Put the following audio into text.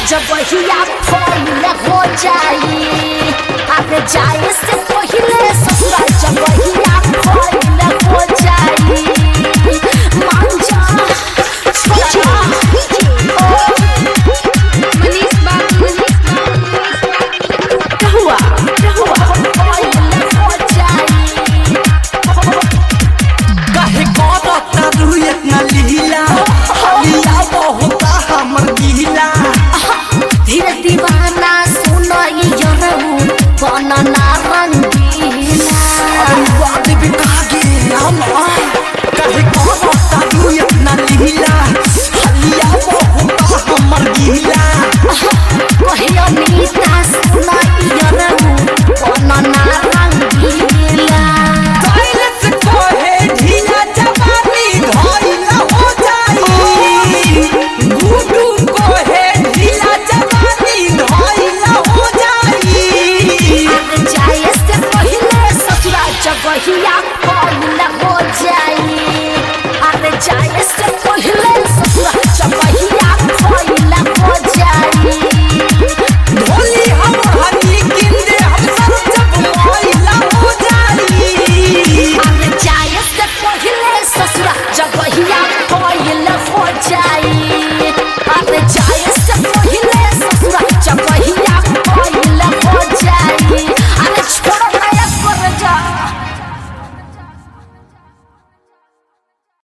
जगहिया फल हो जाई आगे जाए से पहले ससुराल जगहिया फल हो जाई मान जा छोटा मनीष बाबू कहवा फल हो जाई काहे करता तू इतना लीला लीला बहुत हमर गीला धीरे दीवाना सुनो ये रहू बनना रंगीला बात भी कागे आमा काहे करता तू इतना लीला लीला बहुत हमर गीला कहियो नीता सुनो ये रहू बनना रंगीला साइलेंस कोहे ढीला जवानी धइला हो जाई गुडू कोहे ढीला जवानी धइला हो जाई आगे जाए से पहले ससुराल जगहिया फल हो जाई आगे जाए से पहले ससुराल जगहिया फल हो जाई ढोली हम हनी किंदे हम सब जब महिला हो जाई आगे जाए से पहले ससुराल जगहिया फल हो जाई